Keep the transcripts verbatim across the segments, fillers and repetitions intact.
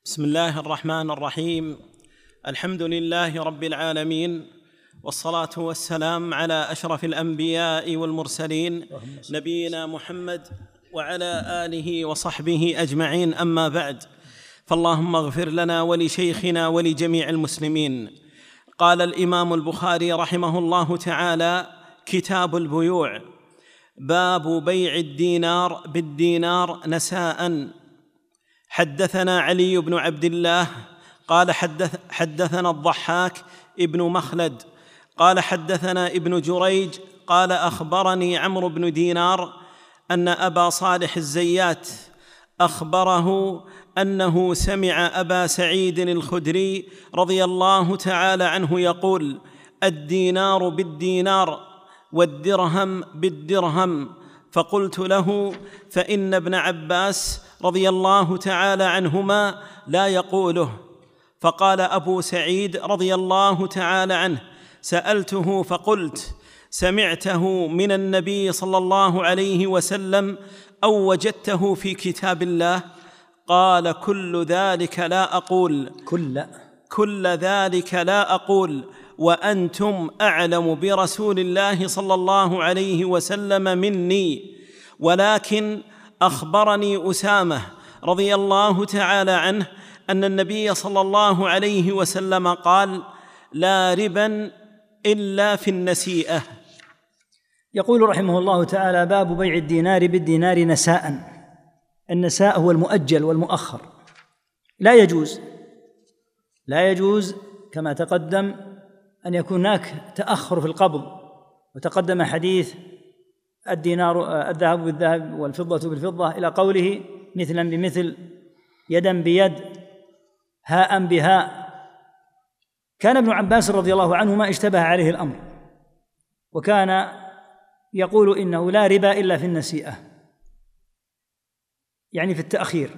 بسم الله الرحمن الرحيم. الحمد لله رب العالمين، والصلاة والسلام على أشرف الأنبياء والمرسلين نبينا محمد وعلى آله وصحبه أجمعين، أما بعد، فاللهم اغفر لنا ولشيخنا ولجميع المسلمين. قال الإمام البخاري رحمه الله تعالى: كتاب البيوع، باب بيع الدينار بالدينار نساء. حدثنا علي بن عبد الله قال حدث حدثنا الضحاك ابن مخلد قال حدثنا ابن جريج قال أخبرني عمرو بن دينار أن أبا صالح الزيات أخبره أنه سمع أبا سعيد الخدري رضي الله تعالى عنه يقول: الدينار بالدينار والدرهم بالدرهم. فقلت له: فإن ابن عباس رضي الله تعالى عنهما لا يقوله. فقال أبو سعيد رضي الله تعالى عنه: سألته فقلت: سمعته من النبي صلى الله عليه وسلم أو وجدته في كتاب الله؟ قال: كل ذلك لا أقول كل كل ذلك لا أقول وأنتم أعلم برسول الله صلى الله عليه وسلم مني، ولكن أخبرني أسامة رضي الله تعالى عنه أن النبي صلى الله عليه وسلم قال: لا ربا إلا في النسيئة. يقول رحمه الله تعالى: باب بيع الدينار بالدينار نساء. النساء هو المؤجل والمؤخر، لا يجوز لا يجوز كما تقدم أن يكون هناك تأخر في القبض، وتقدم حديث الدينار الذهب بالذهب والفضة بالفضة إلى قوله: مثلا بمثل، يدا بيد، هاء بهاء. كان ابن عباس رضي الله عنهما اشتبه عليه الأمر، وكان يقول إنه لا ربا إلا في النسيئة، يعني في التأخير.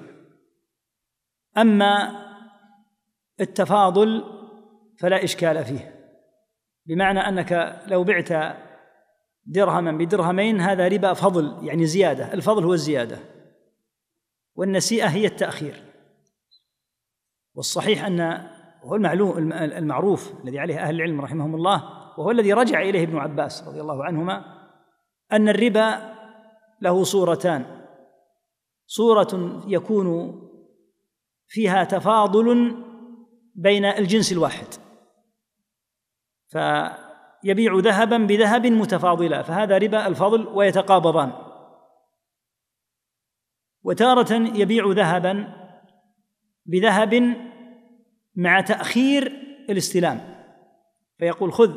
أما التفاضل فلا إشكال فيه، بمعنى أنك لو بعت درهما بدرهمين هذا ربا فضل، يعني زيادة. الفضل هو الزيادة، والنسيئة هي التأخير. والصحيح أن هو المعلوم المعروف الذي عليه أهل العلم رحمهم الله، وهو الذي رجع إليه ابن عباس رضي الله عنهما، أن الربا له صورتان: صورة يكون فيها تفاضل بين الجنس الواحد، فيبيع ذهبا بذهب متفاضلا، فهذا ربا الفضل ويتقابضان. وتارة يبيع ذهبا بذهب مع تأخير الاستلام، فيقول: خذ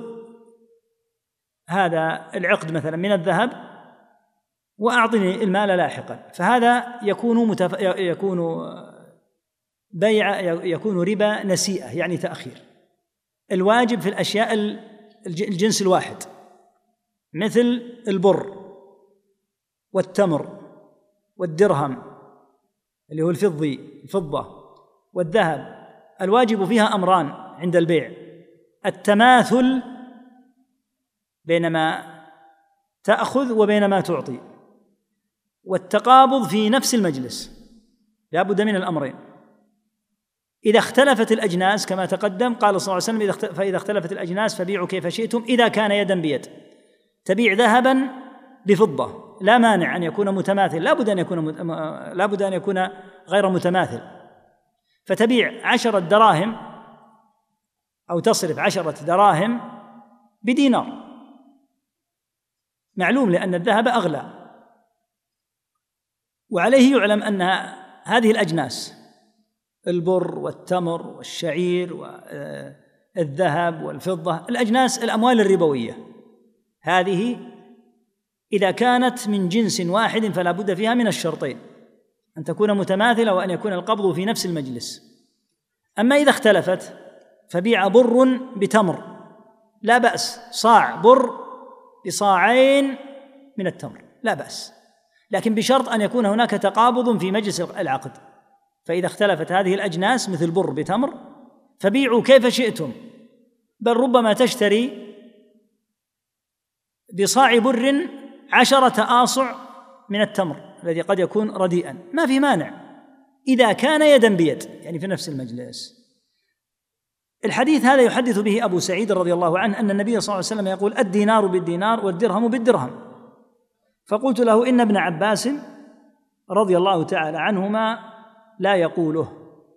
هذا العقد مثلا من الذهب وأعطني المال لاحقا، فهذا يكون متف... يكون بيع يكون ربا نسيئة، يعني تأخير. الواجب في الأشياء الجنس الواحد، مثل البر والتمر والدرهم اللي هو الفضي الفضة والذهب، الواجب فيها أمران عند البيع: التماثل بين ما تأخذ وبين ما تعطي، والتقابض في نفس المجلس، لا بد من الأمرين. إذا اختلفت الأجناس كما تقدم، قال صلى الله عليه وسلم: فإذا اختلفت الأجناس فبيعوا كيف شئتم إذا كان يدا بيد. تبيع ذهبا بفضة، لا مانع أن يكون متماثل، لا بد أن يكون لا بد أن يكون غير متماثل. فتبيع عشرة دراهم أو تصرف عشرة دراهم بدينار، معلوم لأن الذهب أغلى. وعليه يعلم أن هذه الأجناس، البر والتمر والشعير والذهب والفضة، الأجناس الأموال الربوية هذه إذا كانت من جنس واحد فلا بد فيها من الشرطين: أن تكون متماثلة وأن يكون القبض في نفس المجلس. أما إذا اختلفت فبيع بر بتمر لا بأس، صاع بر بصاعين من التمر لا بأس، لكن بشرط أن يكون هناك تقابض في مجلس العقد. فإذا اختلفت هذه الأجناس مثل بر بتمر فبيعوا كيف شئتم، بل ربما تشتري بصاع بر عشرة آصع من التمر الذي قد يكون رديئا، ما في مانع، إذا كان يدا بيد، يعني في نفس المجلس. الحديث هذا يحدث به أبو سعيد رضي الله عنه أن النبي صلى الله عليه وسلم يقول: الدينار بالدينار والدرهم بالدرهم. فقلت له: إن ابن عباس رضي الله تعالى عنهما لا يقوله،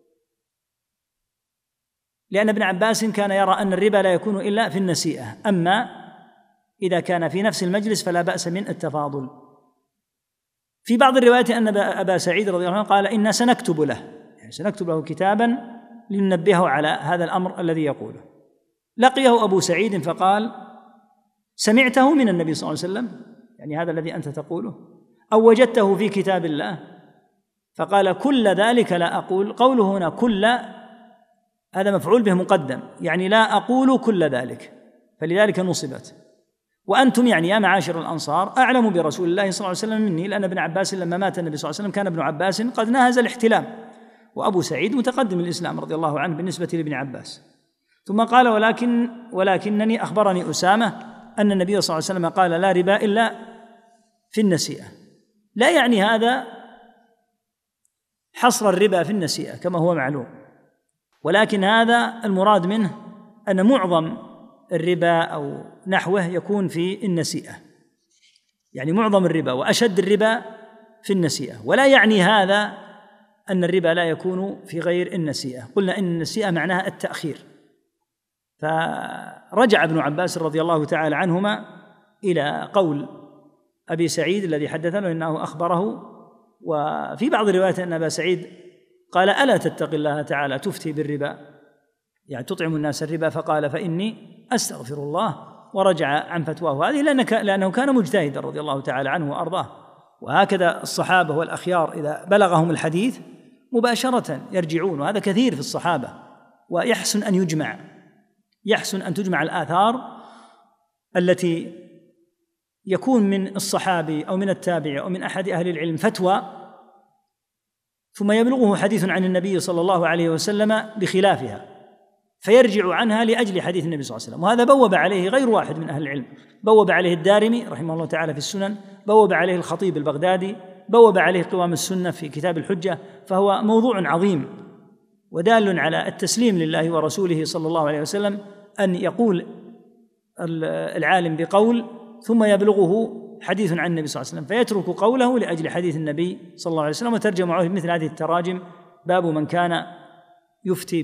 لأن ابن عباس كان يرى أن الربا لا يكون إلا في النسيئة، أما إذا كان في نفس المجلس فلا بأس من التفاضل. في بعض الروايات أن أبا سعيد رضي الله عنه قال: إنا سنكتب له، يعني سنكتب له كتابا لننبهه على هذا الأمر الذي يقوله. لقيه أبو سعيد فقال: سمعته من النبي صلى الله عليه وسلم، يعني هذا الذي أنت تقوله، أو وجدته في كتاب الله؟ فقال: كل ذلك لا أقول. قوله هنا كل هذا مفعول به مقدم، يعني لا أقول كل ذلك، فلذلك نصبت. وأنتم يعني يا معاشر الأنصار أعلم برسول الله صلى الله عليه وسلم مني، لأن ابن عباس لما مات النبي صلى الله عليه وسلم كان ابن عباس قد ناهز الاحتلام، وأبو سعيد متقدم الإسلام رضي الله عنه بالنسبة لابن عباس. ثم قال: ولكن ولكنني أخبرني أسامة أن النبي صلى الله عليه وسلم قال: لا ربا إلا في النسيئة. لا يعني هذا حصر الربا في النسيئة كما هو معلوم، ولكن هذا المراد منه أن معظم الربا أو نحوه يكون في النسيئة، يعني معظم الربا وأشد الربا في النسيئة. ولا يعني هذا أن الربا لا يكون في غير النسيئة. قلنا إن النسيئة معناها التأخير. فرجع ابن عباس رضي الله تعالى عنهما إلى قول أبي سعيد الذي حدثنا إنه أخبره. وفي بعض الروايات أن أبا سعيد قال: ألا تتق الله تعالى تفتي بالربا، يعني تطعم الناس الربا؟ فقال: فإني أستغفر الله، ورجع عن فتواه هذه لأنه كان مجتهدا رضي الله تعالى عنه وأرضاه. وهكذا الصحابة والأخيار إذا بلغهم الحديث مباشرة يرجعون، وهذا كثير في الصحابة. ويحسن أن يجمع يحسن أن تجمع الآثار التي يكون من الصحابي أو من التابع أو من أحد أهل العلم فتوى، ثم يبلغه حديث عن النبي صلى الله عليه وسلم بخلافها، فيرجع عنها لأجل حديث النبي صلى الله عليه وسلم. وهذا بوب عليه غير واحد من أهل العلم، بوب عليه الدارمي رحمه الله تعالى في السنن، بوب عليه الخطيب البغدادي، بوب عليه قوام السنة في كتاب الحجة. فهو موضوع عظيم ودال على التسليم لله ورسوله صلى الله عليه وسلم، أن يقول العالم بقول ثم يبلغه حديث عن النبي صلى الله عليه وسلم فيترك قوله لأجل حديث النبي صلى الله عليه وسلم. وترجم عليه مثل هذه التراجم: باب من كان يفتي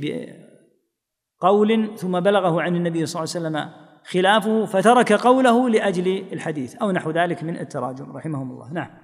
بقول ثم بلغه عن النبي صلى الله عليه وسلم خلافه فترك قوله لأجل الحديث، أو نحو ذلك من التراجم رحمهم الله. نعم.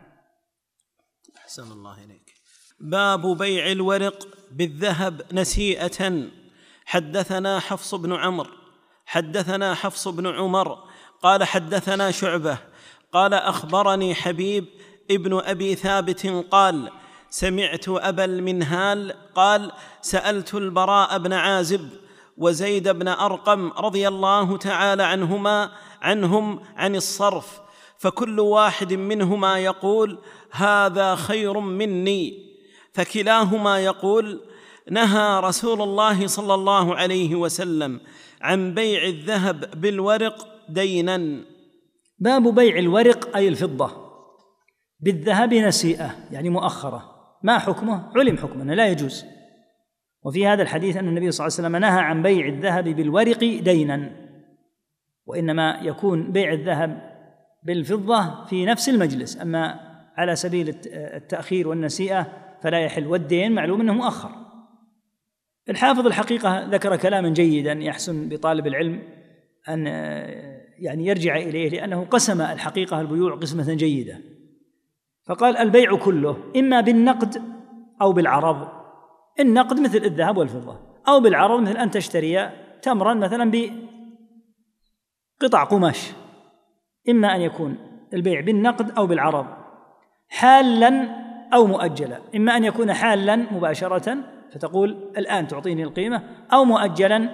أحسن الله إليك. باب بيع الورق بالذهب نسيئة. حدثنا حفص بن عمرو حدثنا حفص بن عمر قال: حدثنا شعبة قال: أخبرني حبيب ابن أبي ثابت قال: سمعت أبا المنهال قال: سألت البراء بن عازب وزيد بن أرقم رضي الله تعالى عنهما عنهم عن الصرف، فكل واحد منهما يقول: هذا خير مني، فكلاهما يقول: نهى رسول الله صلى الله عليه وسلم عن بيع الذهب بالورق دينا. باب بيع الورق أي الفضة بالذهب نسيئة، يعني مؤخرة. ما حكمه؟ علم حكمه لا يجوز. وفي هذا الحديث أن النبي صلى الله عليه وسلم نهى عن بيع الذهب بالورق دينا، وإنما يكون بيع الذهب بالفضة في نفس المجلس، أما على سبيل التأخير والنسيئة فلا يحل. والدين معلوم أنه مؤخر. الحافظ الحقيقة ذكر كلاما جيدا يحسن بطالب العلم أن يعني يرجع إليه، لأنه قسم الحقيقة البيوع قسمة جيدة. فقال: البيع كله إما بالنقد أو بالعرض. النقد مثل الذهب والفضة، أو بالعرض مثل أن تشتري تمرا مثلا بقطع قماش. إما أن يكون البيع بالنقد أو بالعرض، حالا أو مؤجلا. إما أن يكون حالا مباشرة فتقول الآن تعطيني القيمة، أو مؤجلا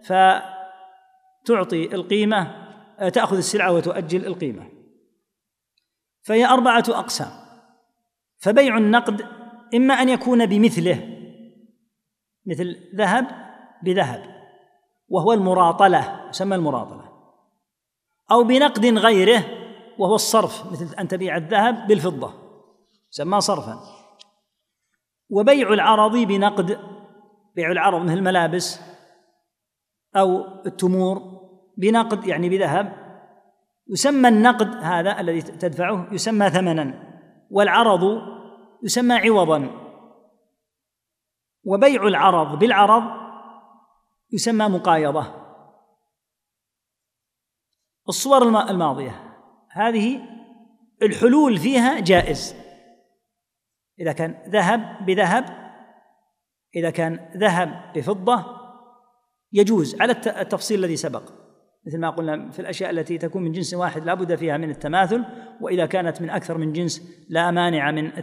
فتعطي القيمة، تأخذ السلعة وتؤجل القيمة. فهي أربعة أقسام. فبيع النقد إما أن يكون بمثله، مثل ذهب بذهب وهو المراطلة، يسمى المراطلة، أو بنقد غيره وهو الصرف، مثل أن تبيع الذهب بالفضة يسمى صرفا. وبيع العرض بنقد، بيع العرض مثل الملابس أو التمور بنقد يعني بذهب، يسمى النقد هذا الذي تدفعه يسمى ثمنا، والعرض يسمى عوضا. وبيع العرض بالعرض يسمى مقايضة. الصور الماضية هذه الحلول فيها جائز، إذا كان ذهب بذهب، إذا كان ذهب بفضة يجوز على التفصيل الذي سبق، مثل ما قلنا في الأشياء التي تكون من جنس واحد لا بد فيها من التماثل، وإذا كانت من أكثر من جنس لا مانع من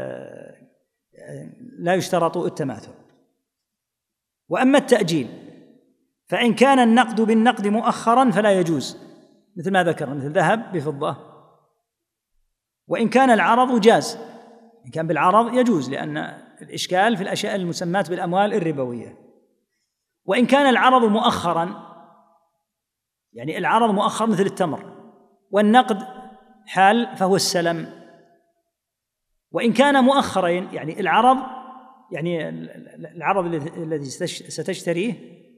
لا يشترط التماثل. وأما التأجيل فإن كان النقد بالنقد مؤخرا فلا يجوز، مثل ما ذكر، مثل ذهب بفضة. وإن كان العرض جاز، إن كان بالعرض يجوز، لأن الإشكال في الأشياء المسمات بالأموال الربوية. وإن كان العرض مؤخرا، يعني العرض مؤخر مثل التمر، والنقد حال فهو السلم. وإن كان مؤخرين، يعني العرض يعني العرض الذي ستشتريه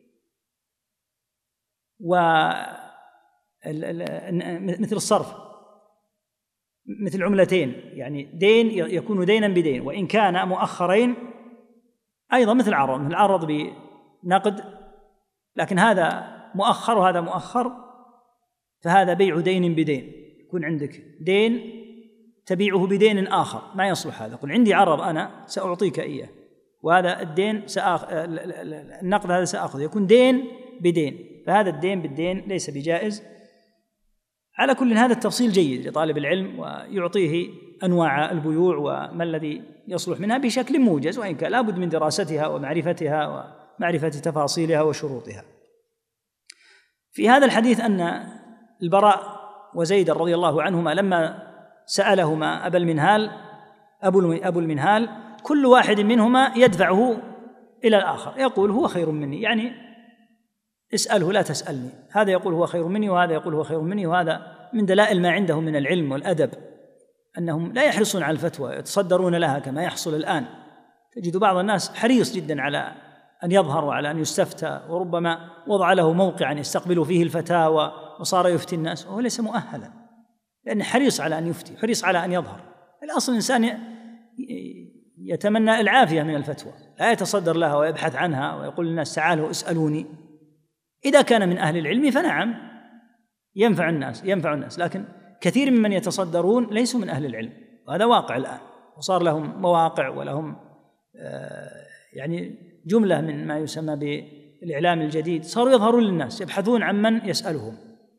ومثل الصرف، مثل عملتين، يعني دين يكون دينا بدين. وإن كان مؤخرين أيضا مثل العرض، مثل العرض بنقد، لكن هذا مؤخر وهذا مؤخر، فهذا بيع دين بدين. يكون عندك دين تبيعه بدين آخر، ما يصلح هذا. قل عندي عرض أنا سأعطيك إياه، وهذا الدين سأخ... النقد هذا سأخذ، يكون دين بدين، فهذا الدين بالدين ليس بجائز. على كل هذا التفصيل جيد لطالب العلم، ويعطيه أنواع البيوع وما الذي يصلح منها بشكل موجز، وإن كان لابد من دراستها ومعرفتها ومعرفة تفاصيلها وشروطها. في هذا الحديث أن البراء وزيد رضي الله عنهما لما سألهما أبا المنهال أبو المنهال كل واحد منهما يدفعه إلى الآخر، يقول هو خير مني، يعني اسأله لا تسألني. هذا يقول هو خير مني، وهذا يقول هو خير مني. وهذا من دلائل ما عندهم من العلم والأدب، أنهم لا يحرصون على الفتوى، يتصدرون لها كما يحصل الآن. تجد بعض الناس حريص جدا على أن يظهر وعلى أن يستفتى، وربما وضع له موقعا يستقبل فيه الفتاوى وصار يفتي الناس، وهو ليس مؤهلا، لأنه حريص على أن يفتي، حريص على أن يظهر. الأصل الإنسان يتمنى العافية من الفتوى، لا يتصدر لها ويبحث عنها ويقول للناس تعالوا اسألوني. إذا كان من أهل العلم فنعم ينفع الناس ينفع الناس لكن كثير ممن يتصدرون ليسوا من أهل العلم، وهذا واقع الآن، وصار لهم مواقع ولهم يعني جملة من ما يسمى بالإعلام الجديد، صاروا يظهرون للناس يبحثون عن من يسألهم.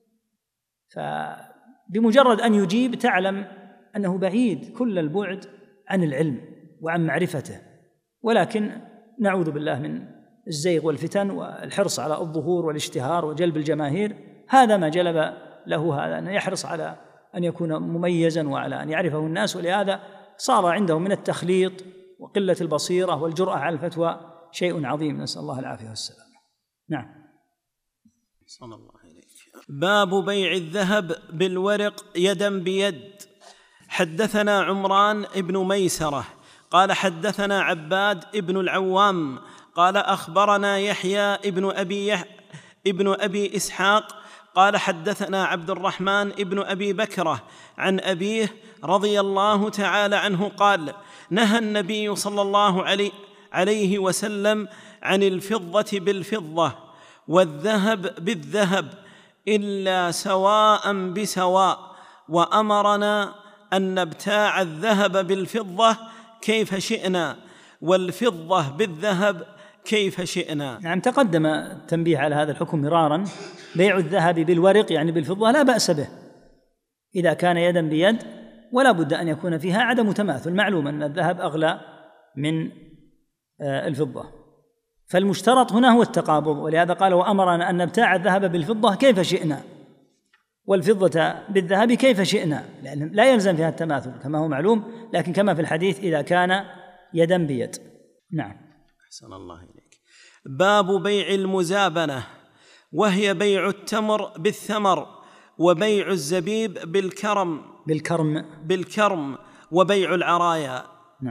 فبمجرد أن يجيب تعلم أنه بعيد كل البعد عن العلم وعن معرفته، ولكن نعوذ بالله من الزيغ والفتن والحرص على الظهور والاشتهار وجلب الجماهير. هذا ما جلب له هذا، أن يحرص على أن يكون مميزا وعلى أن يعرفه الناس، ولهذا صار عنده من التخليط وقلة البصيرة والجرأة على الفتوى شيء عظيم، نسأل الله العافية والسلام. نعم. صلى الله عليك. باب بيع الذهب بالورق يدا بيد. حدثنا عمران ابن ميسرة قال حدثنا عباد ابن العوام قال أخبرنا يحيى ابن أبي, يح... ابن أبي إسحاق قال حدثنا عبد الرحمن ابن أبي بكرة عن أبيه رضي الله تعالى عنه قال نهى النبي صلى الله عليه, عليه وسلم عن الفضة بالفضة والذهب بالذهب إلا سواء بسواء، وأمرنا أن نبتاع الذهب بالفضة كيف شئنا والفضة بالذهب كيف شئنا. نعم، تقدم التنبيه على هذا الحكم مرارا. بيع الذهب بالورق يعني بالفضة لا بأس به إذا كان يدا بيد، ولا بد أن يكون فيها عدم تماثل. معلوم أن الذهب أغلى من الفضة، فالمشترط هنا هو التقابض، ولهذا قال وأمرنا أن نبتاع الذهب بالفضة كيف شئنا والفضة بالذهب كيف شئنا، لأن لا يلزم فيها التماثل كما هو معلوم، لكن كما في الحديث إذا كان يدا بيد. نعم. أحسن الله إليك. باب بيع المزابنة، وهي بيع التمر بالثمر، وبيع الزبيب بالكرم بالكرم بالكرم وبيع العرايا. نعم.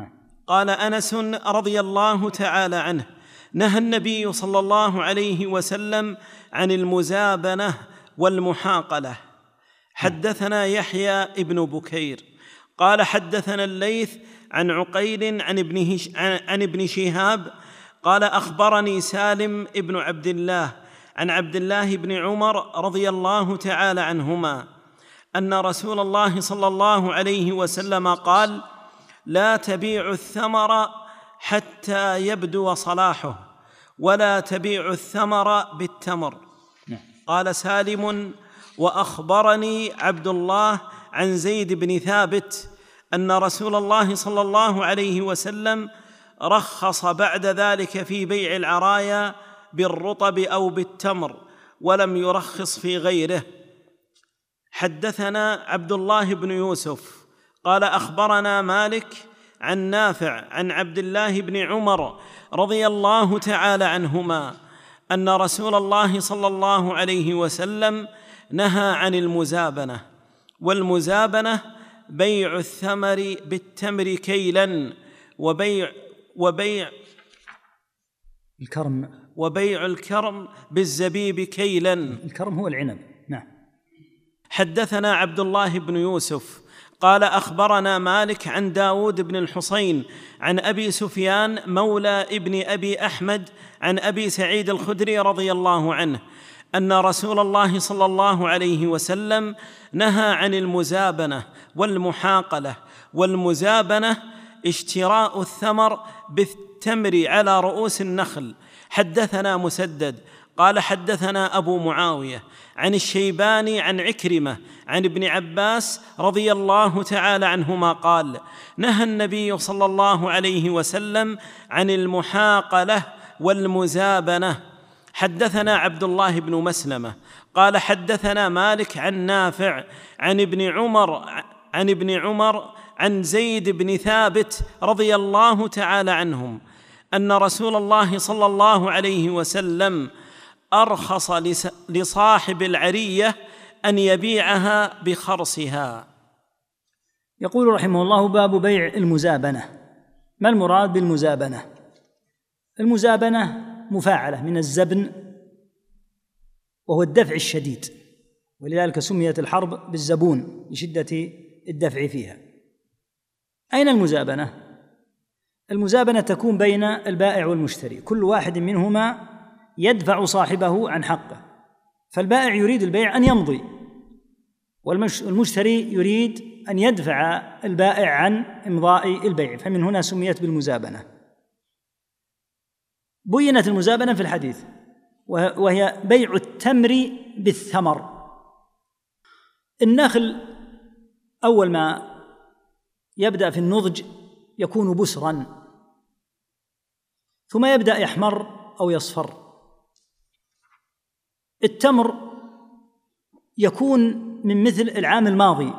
قال أنس رضي الله تعالى عنه: نهى النبي صلى الله عليه وسلم عن المزابنة والمحاقلة. حدثنا يحيى ابن بكير قال حدثنا الليث عن عقيل عن ابن, هش... عن ابن شهاب قال أخبرني سالم ابن عبد الله عن عبد الله بن عمر رضي الله تعالى عنهما أن رسول الله صلى الله عليه وسلم قال: لا تبيعوا الثمر حتى يبدو صلاحه، ولا تبيعوا الثمر بالتمر. قال سالم: وأخبرني عبد الله عن زيد بن ثابت أن رسول الله صلى الله عليه وسلم رخص بعد ذلك في بيع العرايا بالرطب أو بالتمر، ولم يرخص في غيره. حدثنا عبد الله بن يوسف قال أخبرنا مالك عن نافع عن عبد الله بن عمر رضي الله تعالى عنهما أن رسول الله صلى الله عليه وسلم نهى عن المزابنة. والمزابنة بيع الثمر بالتمر كيلا، وبيع وبيع الكرم وبيع الكرم بالزبيب كيلا. الكرم هو العنب. نعم. حدثنا عبد الله بن يوسف قال أخبرنا مالك عن داود بن الحصين عن أبي سفيان مولى ابن أبي أحمد عن أبي سعيد الخدري رضي الله عنه أن رسول الله صلى الله عليه وسلم نهى عن المزابنة والمحاقلة. والمزابنة اشتراء الثمر بالتمر على رؤوس النخل. حدثنا مسدد قال حدثنا أبو معاوية عن الشيباني عن عكرمة عن ابن عباس رضي الله تعالى عنهما قال: نهى النبي صلى الله عليه وسلم عن المحاقلة والمزابنة. حدثنا عبد الله بن مسلمة قال حدثنا مالك عن نافع عن ابن عمر عن ابن عمر عن زيد بن ثابت رضي الله تعالى عنهم أن رسول الله صلى الله عليه وسلم أرخص لصاحب العرية أن يبيعها بخرصها. يقول رحمه الله: باب بيع المزابنة. ما المراد بالمزابنة؟ المزابنة مفاعلة من الزبن، وهو الدفع الشديد، ولذلك سميت الحرب بالزبون لشدة الدفع فيها. أين المزابنة؟ المزابنة تكون بين البائع والمشتري، كل واحد منهما يدفع صاحبه عن حقه، فالبائع يريد البيع أن يمضي، والمشتري يريد أن يدفع البائع عن إمضاء البيع، فمن هنا سميت بالمزابنة. بينت المزابنة في الحديث، وهي بيع التمر بالثمر. النخل أول ما يبدأ في النضج يكون بسرا، ثم يبدأ يحمر أو يصفر. التمر يكون من مثل العام الماضي،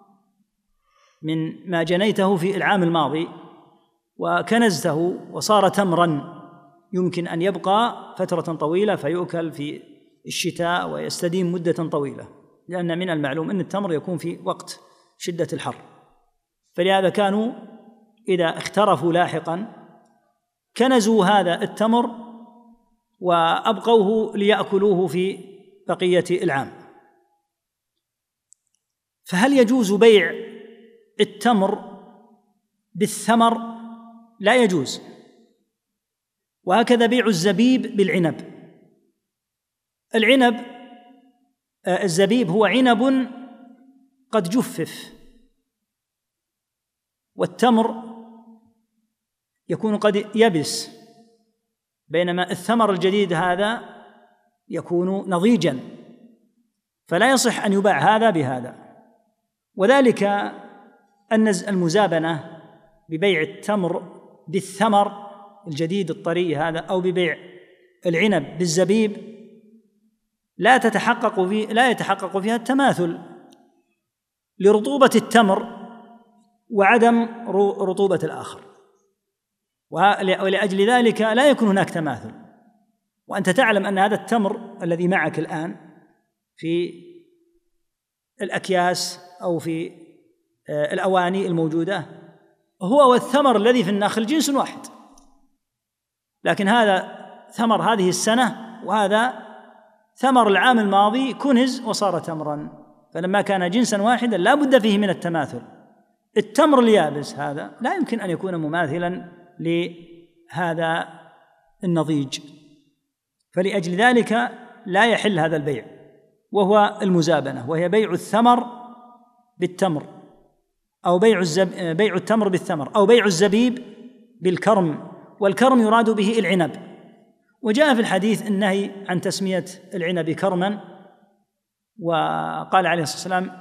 من ما جنيته في العام الماضي وكنزته وصار تمرا يمكن أن يبقى فترة طويلة فيؤكل في الشتاء ويستديم مدة طويلة، لأن من المعلوم أن التمر يكون في وقت شدة الحر، فلهذا كانوا إذا اخترفوا لاحقا كنزوا هذا التمر وأبقوه ليأكلوه في بقية العام. فهل يجوز بيع التمر بالثمر؟ لا يجوز. وهكذا بيع الزبيب بالعنب. العنب الزبيب هو عنب قد جفف، والتمر يكون قد يبس، بينما الثمر الجديد هذا يكون نضيجا، فلا يصح أن يباع هذا بهذا. وذلك أن المزابنة ببيع التمر بالثمر الجديد الطري هذا أو ببيع العنب بالزبيب لا تتحقق في لا يتحقق فيها التماثل لرطوبة التمر وعدم رطوبة الآخر، ولأجل ذلك لا يكون هناك تماثل. وأنت تعلم أن هذا التمر الذي معك الآن في الأكياس أو في الأواني الموجودة هو والثمر الذي في النخل جنس واحد، لكن هذا ثمر هذه السنة وهذا ثمر العام الماضي كنز وصار تمرا، فلما كان جنسا واحدا لا بد فيه من التماثل. التمر اليابس هذا لا يمكن أن يكون مماثلا لهذا النضيج، فلأجل ذلك لا يحل هذا البيع، وهو المزابنة، وهي بيع الثمر بالتمر، أو بيع الزب... بيع التمر بالثمر، أو بيع الزبيب بالكرم، والكرم يراد به العنب. وجاء في الحديث النهي عن تسمية العنب كرما، وقال عليه الصلاة والسلام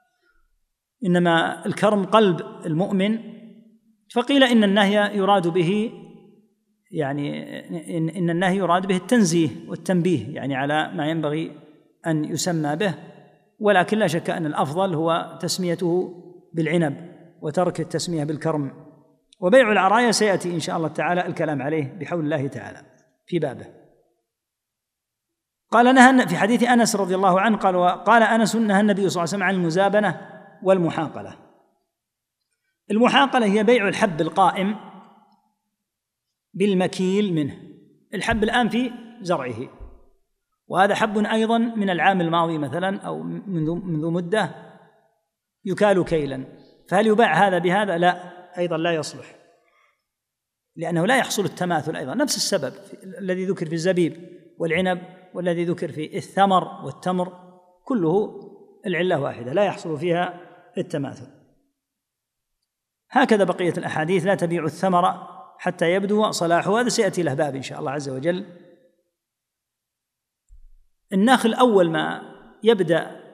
إنما الكرم قلب المؤمن، فقيل إن النهي يراد به يعني إن, إن النهي يراد به التنزيه والتنبيه يعني على ما ينبغي أن يسمى به، ولكن لا شك أن الأفضل هو تسميته بالعنب وترك التسمية بالكرم. وبيع العرايا سيأتي إن شاء الله تعالى الكلام عليه بحول الله تعالى في بابه. قال نهى في حديث أنس رضي الله عنه قال وقال أنس نهى النبي صلى الله عليه وسلم عن المزابنة والمحاقلة. المحاقلة هي بيع الحب القائم بالمكيل منه. الحب الآن في زرعه، وهذا حب أيضا من العام الماضي مثلا أو منذ منذ مدة يكال كيلا، فهل يباع هذا بهذا؟ لا، أيضا لا يصلح، لأنه لا يحصل التماثل أيضا، نفس السبب الذي ذكر في الزبيب والعنب والذي ذكر في الثمر والتمر كله العلة واحدة لا يحصل فيها التماثل. هكذا بقية الأحاديث: لا تبيع الثمر حتى يبدو صلاحه، هذا سيأتي له باب إن شاء الله عز وجل. النخل أول ما يبدأ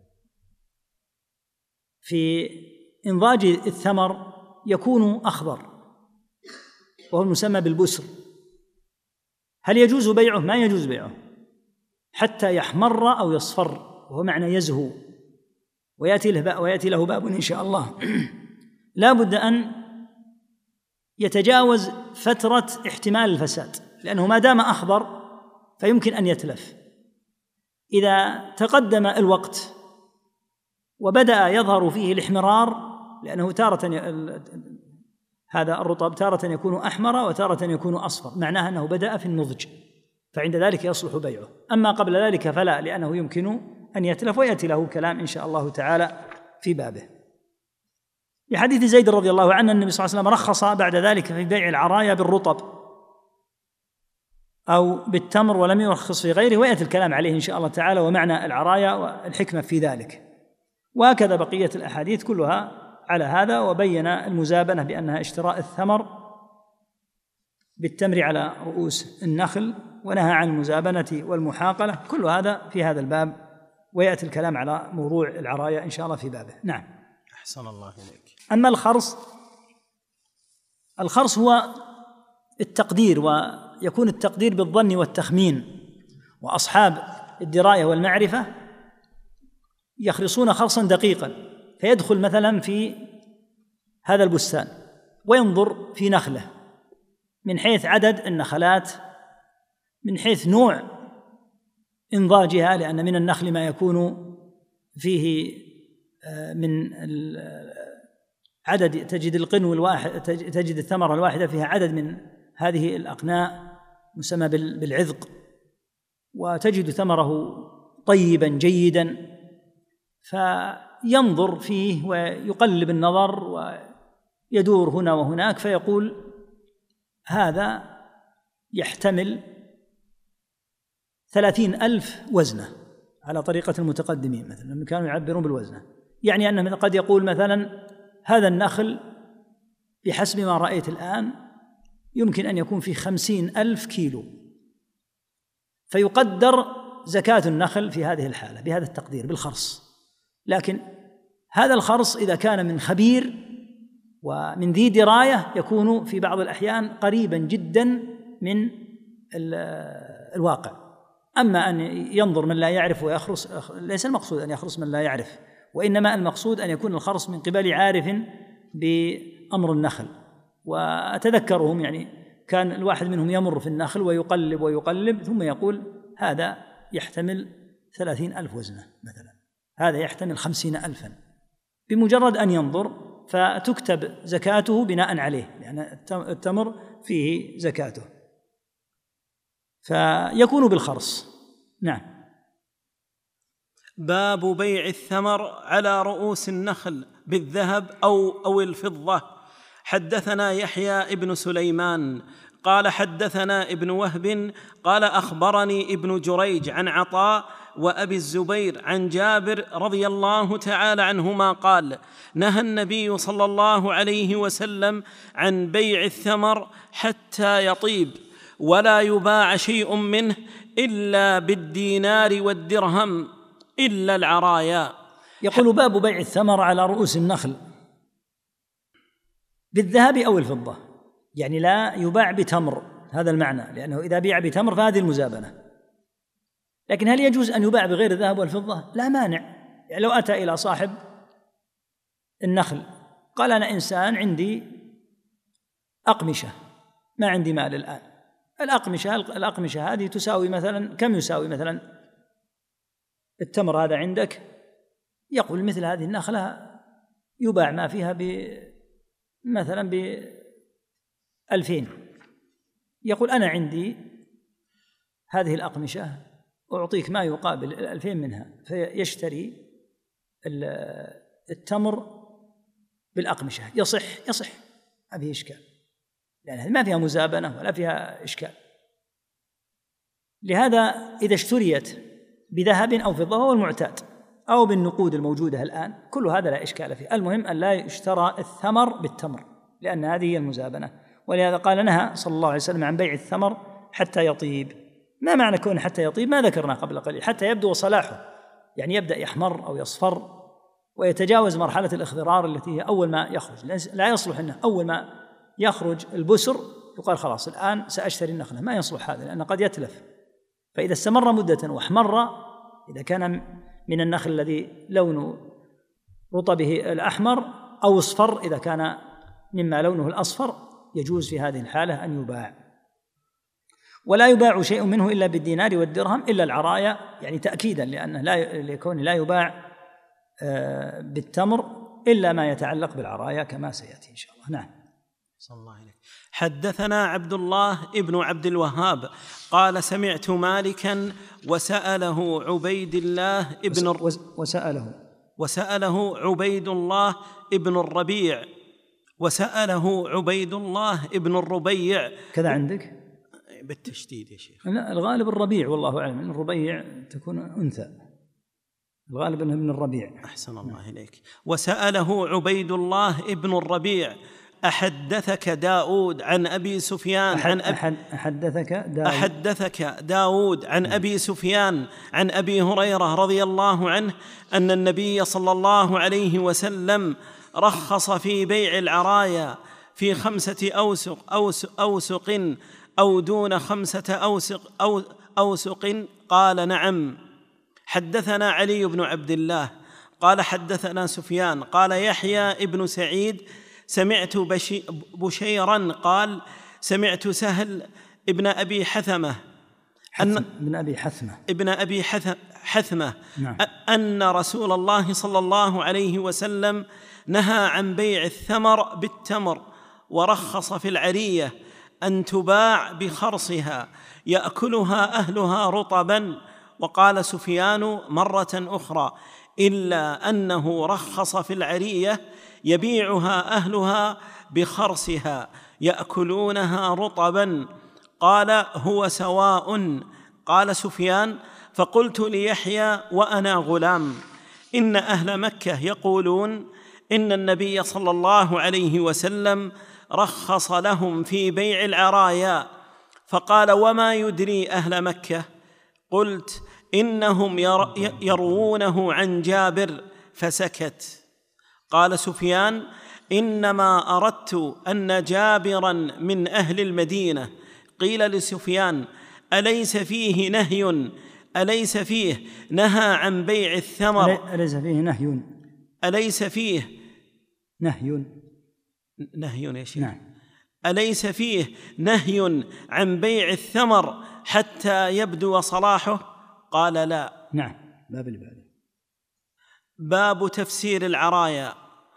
في إنضاج الثمر يكون أخضر، وهو المسمى بالبسر. هل يجوز بيعه؟ ما يجوز بيعه حتى يحمر أو يصفر، وهو معنى يزهو، ويأتي له ويأتي له باب إن شاء الله. لا بد أن يتجاوز فترة احتمال الفساد، لأنه ما دام أخضر فيمكن أن يتلف. إذا تقدم الوقت وبدأ يظهر فيه الاحمرار، لأنه تارة هذا الرطب تارة يكون أحمر وتارة يكون أصفر، معناها أنه بدأ في النضج، فعند ذلك يصلح بيعه. أما قبل ذلك فلا، لأنه يمكن أن يتلف، ويأتي له كلام إن شاء الله تعالى في بابه. لحديث زيد رضي الله عنه النبي صلى الله عليه وسلم رخص بعد ذلك في بيع العرايا بالرطب أو بالتمر، ولم يرخص في غيره، ويأتي الكلام عليه إن شاء الله تعالى ومعنى العرايا والحكمة في ذلك. وهكذا بقية الأحاديث كلها على هذا، وبين المزابنة بأنها اشتراء الثمر بالتمر على رؤوس النخل، ونهى عن المزابنة والمحاقلة، كل هذا في هذا الباب، ويأتي الكلام على موضوع العرايا إن شاء الله في بابه. نعم. أحسن الله إليك. أما الخرص، الخرص هو التقدير، ويكون التقدير بالظن والتخمين، وأصحاب الدراية والمعرفة يخرصون خرصا دقيقا، فيدخل مثلا في هذا البستان وينظر في نخله من حيث عدد النخلات، من حيث نوع إنضاجها، لأن من النخل ما يكون فيه من عدد، تجد القنو الواحد، تجد الثمرة الواحدة فيها عدد من هذه الأقناء مسمى بالعذق، وتجد ثمره طيبا جيدا، فينظر فيه ويقلب النظر ويدور هنا وهناك، فيقول هذا يحتمل ثلاثين ألف وزنة، على طريقة المتقدمين مثلا لما كانوا يعبرون بالوزنة، يعني أنه قد يقول مثلا هذا النخل بحسب ما رأيت الآن يمكن أن يكون في خمسين ألف كيلو، فيقدر زكاة النخل في هذه الحالة بهذا التقدير بالخرص. لكن هذا الخرص إذا كان من خبير ومن ذي دراية يكون في بعض الأحيان قريبا جدا من الواقع. أما أن ينظر من لا يعرف ويخرص، ليس المقصود أن يخرص من لا يعرف، وإنما المقصود أن يكون الخرص من قبل عارف بأمر النخل. وأتذكرهم يعني كان الواحد منهم يمر في النخل ويقلب ويقلب ثم يقول هذا يحتمل ثلاثين ألف وزنة مثلا، هذا يحتمل خمسين ألفا، بمجرد أن ينظر فتكتب زكاته بناء عليه، لأن التمر فيه زكاته، فيكون بالخرص. نعم. باب بيع الثمر على رؤوس النخل بالذهب أو أو الفضة. حدثنا يحيى ابن سليمان قال حدثنا ابن وهب قال أخبرني ابن جريج عن عطاء وأبي الزبير عن جابر رضي الله تعالى عنهما قال: نهى النبي صلى الله عليه وسلم عن بيع الثمر حتى يطيب، ولا يباع شيء منه إلا بالدينار والدرهم إلا العرايا. يقول: باب بيع الثمر على رؤوس النخل بالذهب أو الفضة، يعني لا يباع بتمر، هذا المعنى، لأنه إذا بيع بتمر فهذه المزابنة. لكن هل يجوز أن يباع بغير الذهب والفضة؟ لا مانع. يعني لو أتى إلى صاحب النخل قال: أنا إنسان عندي أقمشة، ما عندي مال الآن، الأقمشة الأقمشة هذه تساوي مثلا كم يساوي مثلا التمر هذا عندك؟ يقول: مثل هذه النخلة يباع ما فيها ب مثلا بألفين. يقول: أنا عندي هذه الأقمشة أعطيك ما يقابل الألفين منها، فيشتري التمر بالأقمشة. يصح يصح ما فيه إشكال، لأن ما فيها مزابنة ولا فيها إشكال. لهذا إذا اشتريت بذهب أو فضة هو المعتاد، أو بالنقود الموجودة الآن، كل هذا لا إشكال فيه. المهم أن لا يشترى الثمر بالتمر، لأن هذه هي المزابنة. ولهذا قال: نهى صلى الله عليه وسلم عن بيع الثمر حتى يطيب. ما معنى كون حتى يطيب؟ ما ذكرنا قبل قليل، حتى يبدو صلاحه، يعني يبدأ يحمر أو يصفر ويتجاوز مرحلة الاخضرار التي هي أول ما يخرج. لا يصلح أنه أول ما يخرج البسر يقال: خلاص الآن سأشتري النخلة. ما يصلح هذا، لأنه قد يتلف. فإذا استمر مدة واحمر، إذا كان من النخل الذي لون رطبه الأحمر، أو اصفر إذا كان مما لونه الأصفر، يجوز في هذه الحالة أن يباع. ولا يباع شيء منه إلا بالدينار والدرهم إلا العرايا، يعني تأكيدا لأنه لا ليكون لا يباع بالتمر إلا ما يتعلق بالعرايا كما سيأتي إن شاء الله. نعم. صلى الله عليه. حدثنا عبد الله ابن عبد الوهاب قال: سمعت مالكا وسأله عبيد الله ابن وسأله وسأله عبيد الله ابن الربيع وسأله عبيد الله ابن الربيع. كذا عندك بالتشديد يا شيخ؟ لا، الغالب الربيع والله أعلم، إن الربيع تكون أنثى، الغالب أنه من الربيع. أحسن الله إليك. وسأله عبيد الله ابن الربيع: أحدثك داود عن أبي سفيان أحد عن أب... أحد أحدثك داود أحدثك داود عن أبي سفيان عن أبي هريرة رضي الله عنه أن النبي صلى الله عليه وسلم رخص في بيع العرايا في خمسة أوسق أوسق, أوسق أو دون خمسة أوسق أو أوسق. قال: نعم. حدثنا علي بن عبد الله قال حدثنا سفيان قال: يحيى ابن سعيد سمعت بشيرا قال: سمعت سهل ابن أبي حثمة أن ابن أبي حثمة ابن أبي حثمة نعم. أن رسول الله صلى الله عليه وسلم نهى عن بيع الثمر بالتمر، ورخص في العرية أن تباع بخرصها يأكلها أهلها رطبا. وقال سفيان مرة أخرى: إلا أنه رخص في العرية يبيعها أهلها بخرصها يأكلونها رطبا. قال: هو سواء. قال سفيان: فقلت ليحيى وأنا غلام: إن أهل مكة يقولون إن النبي صلى الله عليه وسلم رخص لهم في بيع العرايا. فقال: وما يدري أهل مكة؟ قلت: إنهم يروونه عن جابر. فسكت. قال سفيان: إنما أردت أن جابرا من أهل المدينة. قيل لسفيان: أليس فيه نهي أليس فيه نهى عن بيع الثمر أليس فيه نهي أليس فيه نهي نهي يا شيخ نعم. أليس فيه نهي عن بيع الثمر حتى يبدو صلاحه؟ قال: لا. نعم. باب الباب باب تفسير العرايا.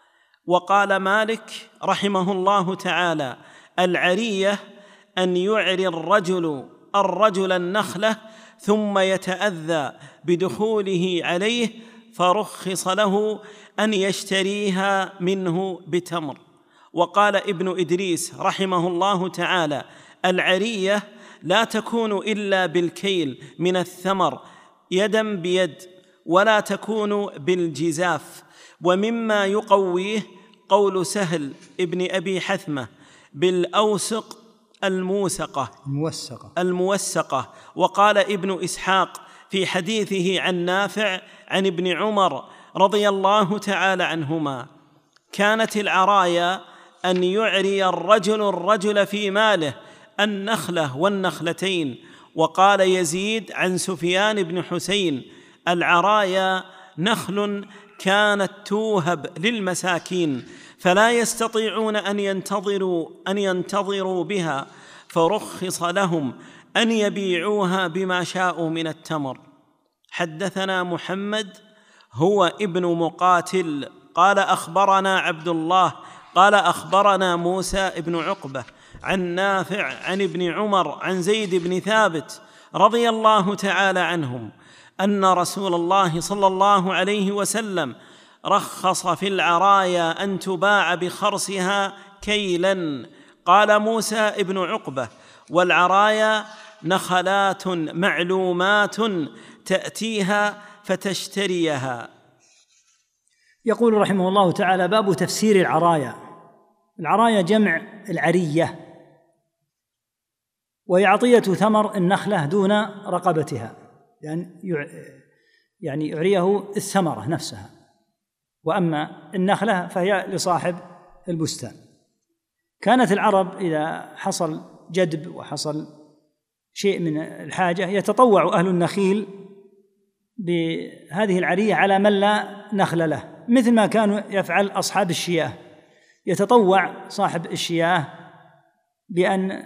وقال مالك رحمه الله تعالى: العرية أن يعري الرجل الرجل النخلة ثم يتأذى بدخوله عليه فرخص له أن يشتريها منه بتمر. وقال ابن إدريس رحمه الله تعالى: العرية لا تكون إلا بالكيل من الثمر يدا بيد، ولا تكون بالجزاف. ومما يقويه قول سهل ابن أبي حثمة: بالأوسق الموسقة الموسقة الموسقة. وقال ابن إسحاق في حديثه عن نافع عن ابن عمر رضي الله تعالى عنهما: كانت العرايا أن يعري الرجل الرجل في ماله النخلة والنخلتين. وقال يزيد عن سفيان بن حسين: العرايا نخل كانت توهب للمساكين فلا يستطيعون أن ينتظروا أن ينتظروا بها، فرخص لهم أن يبيعوها بما شاءوا من التمر. حدثنا محمد هو ابن مقاتل قال أخبرنا عبد الله قال أخبرنا موسى ابن عقبة عن نافع عن ابن عمر عن زيد بن ثابت رضي الله تعالى عنهم أن رسول الله صلى الله عليه وسلم رخص في العرايا أن تباع بخرصها كيلا. قال موسى ابن عقبة: والعرايا نخلات معلومات تأتيها فتشتريها. يقول رحمه الله تعالى: باب تفسير العرايا. العرايا جمع العرية، وهي عطية ثمر النخلة دون رقبتها، يعني يعني يعريه الثمرة نفسها، وأما النخلة فهي لصاحب البستان. كانت العرب إذا حصل جدب وحصل شيء من الحاجة يتطوع أهل النخيل بهذه العرية على من لا نخل له، مثل ما كانوا يفعل أصحاب الشياه. يتطوع صاحب الشياه بأن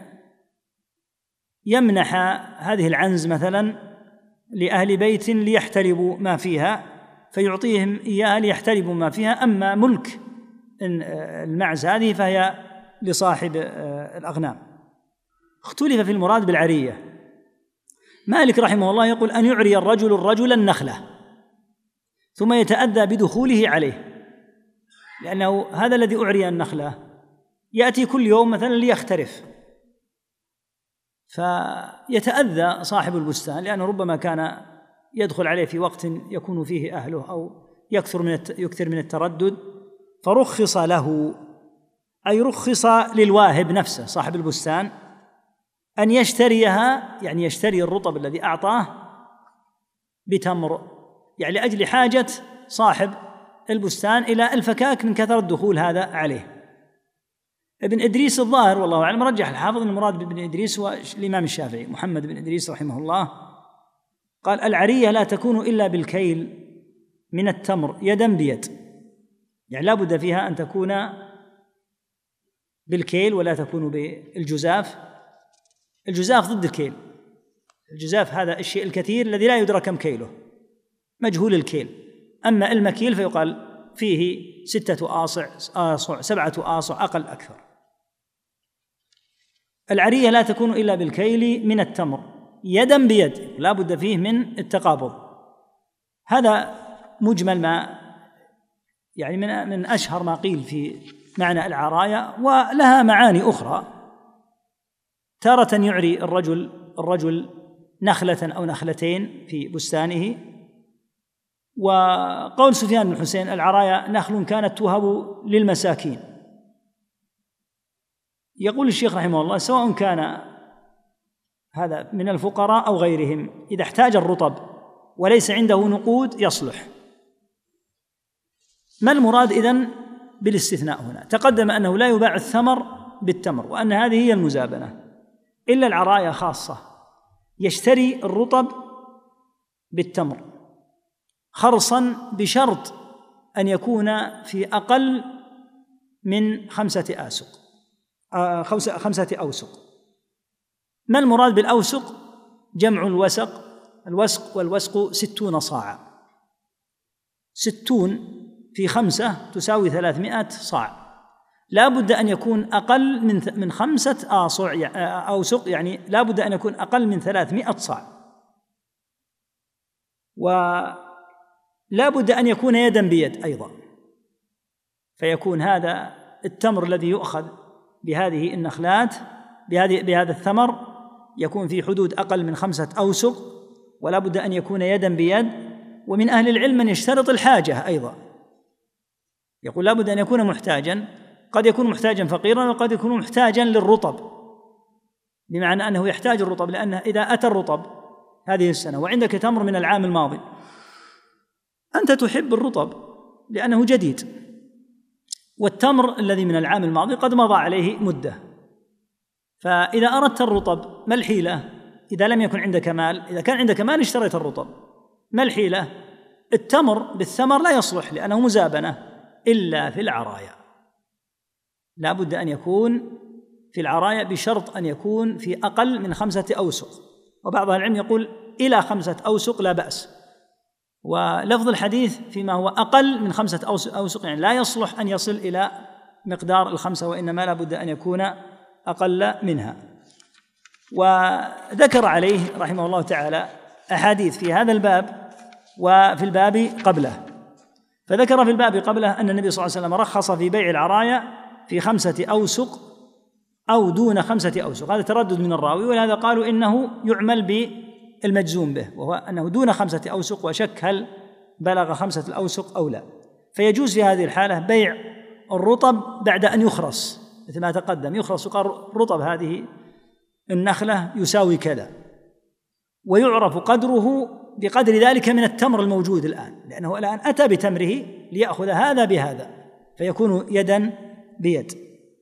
يمنح هذه العنز مثلا لأهل بيت ليحتلبوا ما فيها، فيعطيهم إياها ليحتلبوا ما فيها. أما ملك المعز هذه فهي لصاحب الأغنام. اختلف في المراد بالعرية. مالك رحمه الله يقول: أن يعري الرجل الرجل النخلة ثم يتأذى بدخوله عليه، لأنه هذا الذي أعري النخلة يأتي كل يوم مثلا ليخترف، فيتأذى صاحب البستان، لأنه ربما كان يدخل عليه في وقت يكون فيه أهله أو يكثر من يكثر من التردد، فرخص له، أي رخص للواهب نفسه صاحب البستان أن يشتريها، يعني يشتري الرطب الذي أعطاه بتمر، يعني لأجل حاجة صاحب البستان إلى الفكاك من كثرة دخول هذا عليه. ابن إدريس الظاهر والله أعلم رجح الحافظ المراد بابن إدريس والإمام الشافعي محمد بن إدريس رحمه الله، قال: العرية لا تكون إلا بالكيل من التمر يدا بيد، يعني لا بد فيها أن تكون بالكيل ولا تكون بالجزاف. الجزاف ضد الكيل. الجزاف هذا الشيء الكثير الذي لا يدرى كم كيله، مجهول الكيل. أما المكيل فيقال فيه ستة آصع آصع سبعة آصع أقل أكثر. العرية لا تكون إلا بالكيل من التمر يدا بيد، لا بد فيه من التقابض. هذا مجمل ما يعني من من أشهر ما قيل في معنى العرايا، ولها معاني أخرى. تارة يعري الرجل الرجل نخلة أو نخلتين في بستانه. وقول سفيان بن حسين: العرايا نخل كانت توهب للمساكين. يقول الشيخ رحمه الله: سواء كان هذا من الفقراء أو غيرهم، إذا احتاج الرطب وليس عنده نقود يصلح. ما المراد إذن بالاستثناء هنا؟ تقدم أنه لا يباع الثمر بالتمر، وأن هذه هي المزابنة، إلا العرايا خاصة يشتري الرطب بالتمر خرصا بشرط أن يكون في أقل من خمسة آسق آه خمسة أوسق. ما المراد بالأوسق؟ جمع الوسق. الوسق والوسق ستون صاعا. ستون في خمسة تساوي ثلاثمائة صاع، لا بد أن يكون أقل من من خمسة آصع أوسق، يعني لا بد أن يكون أقل من ثلاثمائة صاع، ولا بد أن يكون يدا بيد أيضا، فيكون هذا التمر الذي يؤخذ بهذه النخلات بهذه بهذا الثمر يكون في حدود أقل من خمسة أوسق، ولا بد أن يكون يدا بيد. ومن أهل العلم من يشترط الحاجة أيضا، يقول لا بد أن يكون محتاجا، قد يكون محتاجا فقيرا وقد يكون محتاجا للرطب، بمعنى أنه يحتاج الرطب، لأنه إذا أتى الرطب هذه السنة وعندك تمر من العام الماضي أنت تحب الرطب لأنه جديد، والتمر الذي من العام الماضي قد مضى عليه مدة، فإذا أردت الرطب ما الحيلة؟ إذا لم يكن عندك مال، إذا كان عندك مال اشتريت الرطب، ما الحيلة؟ التمر بالثمر لا يصلح لأنه مزابنة إلا في العرايا، لا بد أن يكون في العرايا بشرط أن يكون في أقل من خمسة أوسق، وبعض العلم يقول إلى خمسة أوسق لا بأس، ولفظ الحديث فيما هو أقل من خمسة أوسق يعني لا يصلح أن يصل إلى مقدار الخمسة، وإنما لا بد أن يكون أقل منها. وذكر عليه رحمه الله تعالى أحاديث في هذا الباب وفي الباب قبله، فذكر في الباب قبله أن النبي صلى الله عليه وسلم رخص في بيع العرايا في خمسة أوسق أو دون خمسة أوسق، هذا تردد من الراوي، ولهذا قالوا إنه يعمل بالمجزوم به، وهو أنه دون خمسة أوسق، وشك هل بلغ خمسة الأوسق أو لا. فيجوز في هذه الحالة بيع الرطب بعد أن يخرص، مثل ما تقدم، يخرص وقال رطب هذه النخلة يساوي كذا، ويعرف قدره بقدر ذلك من التمر الموجود الآن، لأنه الآن أتى بتمره ليأخذ هذا بهذا فيكون يدا بيد.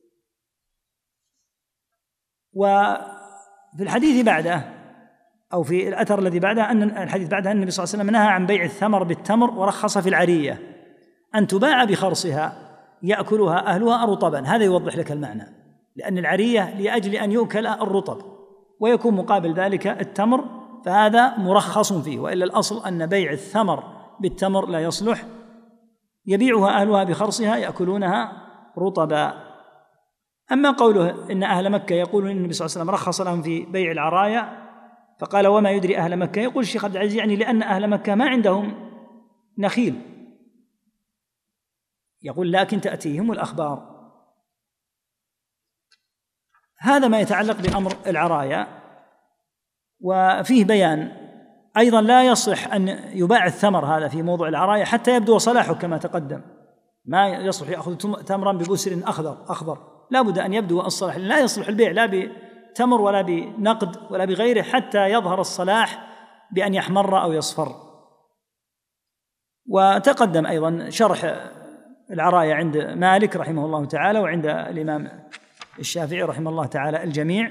وفي الحديث بعده أو في الأثر الذي بعده أن الحديث بعده أن النبي صلى الله عليه وسلم نهى عن بيع الثمر بالتمر، ورخص في العرية أن تباع بخرصها يأكلها أهلها رطبا. هذا يوضح لك المعنى، لأن العرية لأجل أن يؤكل الرطب ويكون مقابل ذلك التمر، فهذا مرخص فيه، وإلا الأصل أن بيع الثمر بالتمر لا يصلح، يبيعها أهلها بخرصها يأكلونها رطبا. أما قوله إن أهل مكة يقولون إن النبي صلى الله عليه وسلم رخص لهم في بيع العرايا، فقال وما يدري أهل مكة، يقول الشيخ عبد العزيز يعني لأن أهل مكة ما عندهم نخيل، يقول لكن تأتيهم الأخبار. هذا ما يتعلق بأمر العرايا. وفيه بيان أيضا لا يصح أن يباع الثمر هذا في موضع العرايا حتى يبدو صلاحه كما تقدم، ما يصلح يأخذ تمرا ببسر أخضر أخضر لا بد أن يبدو الصلاح، لا يصلح البيع لا بتمر ولا بنقد ولا بغيره حتى يظهر الصلاح بأن يحمر أو يصفر. وتقدم أيضا شرح العرايا عند مالك رحمه الله تعالى وعند الإمام الشافعي رحمه الله تعالى الجميع.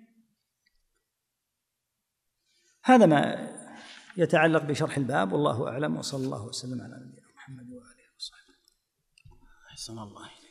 هذا ما يتعلق بشرح الباب، والله أعلم، وصلى الله وسلم على نبينا محمد وآله وصحبه. أحسن الله إليك.